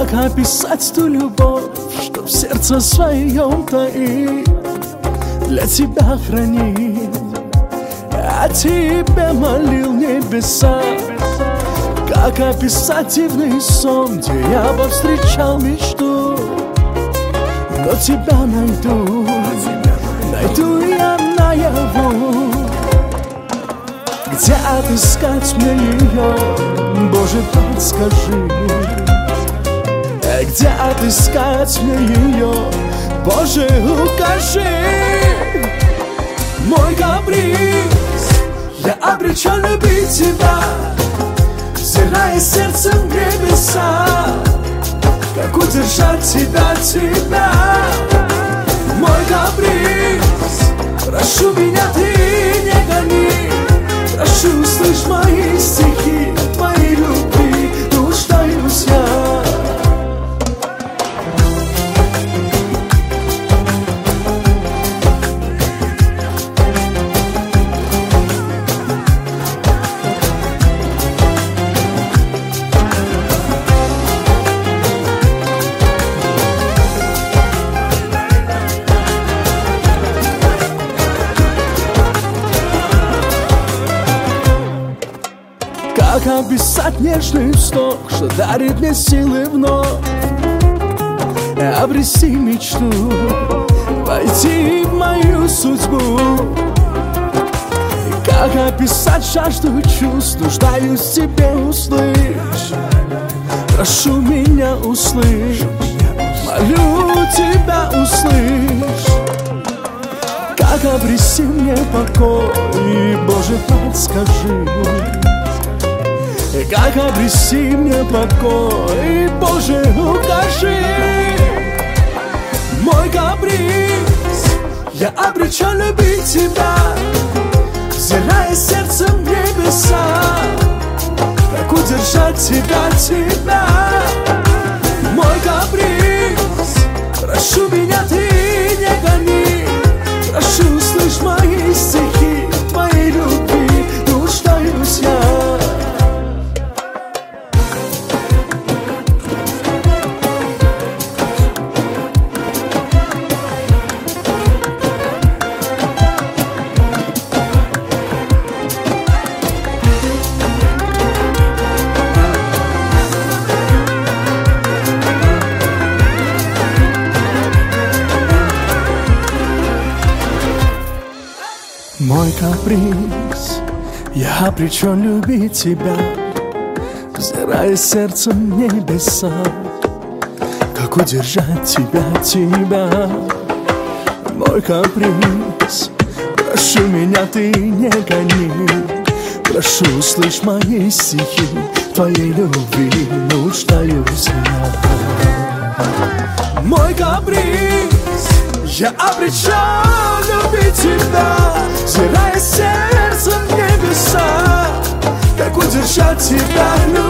Как описать ту любовь, что в сердце своем таит, для тебя хранил, о тебе молил небеса. Как описать дивный сон, где я повстречал мечту, но тебя найду, найду я наяву. Где отыскать мне ее, Боже, подскажи. Где отыскать мне ее, Боже, укажи. Мой каприз, я обречен любить тебя, взирая сердцем в небеса. Как удержать тебя, тебя? Мой каприз, прошу меня, ты не гони. Прошу, услышь мои стихи, твоей любви нуждаюсь я. Как описать нежный вздох, что дарит мне силы вновь обрести мечту, войти в мою судьбу. Как описать жажду чувств, нуждаюсь в тебе, услышь. Прошу меня, услышь, молю тебя, услышь. Как обрести мне покой, Боже, подскажи. Как обрести мне покой, Боже, укажи. Мой каприз, я обречен любить тебя, взирая сердцем в небеса. Как удержать тебя, тебя? Мой каприз, прошу меня, ты не гони. Прошу, услышь мои стихи, твоей любви нуждаюсь я. Мой каприз, я обречен любить тебя, взирая сердцем в небеса. Как удержать тебя, тебя? Мой каприз, прошу меня, ты не гони. Прошу, услышь мои стихи, твоей любви нуждаюсь я. Мой каприз, я обречен любить тебя, взирая сердцем в небеса. Как удержать тебя,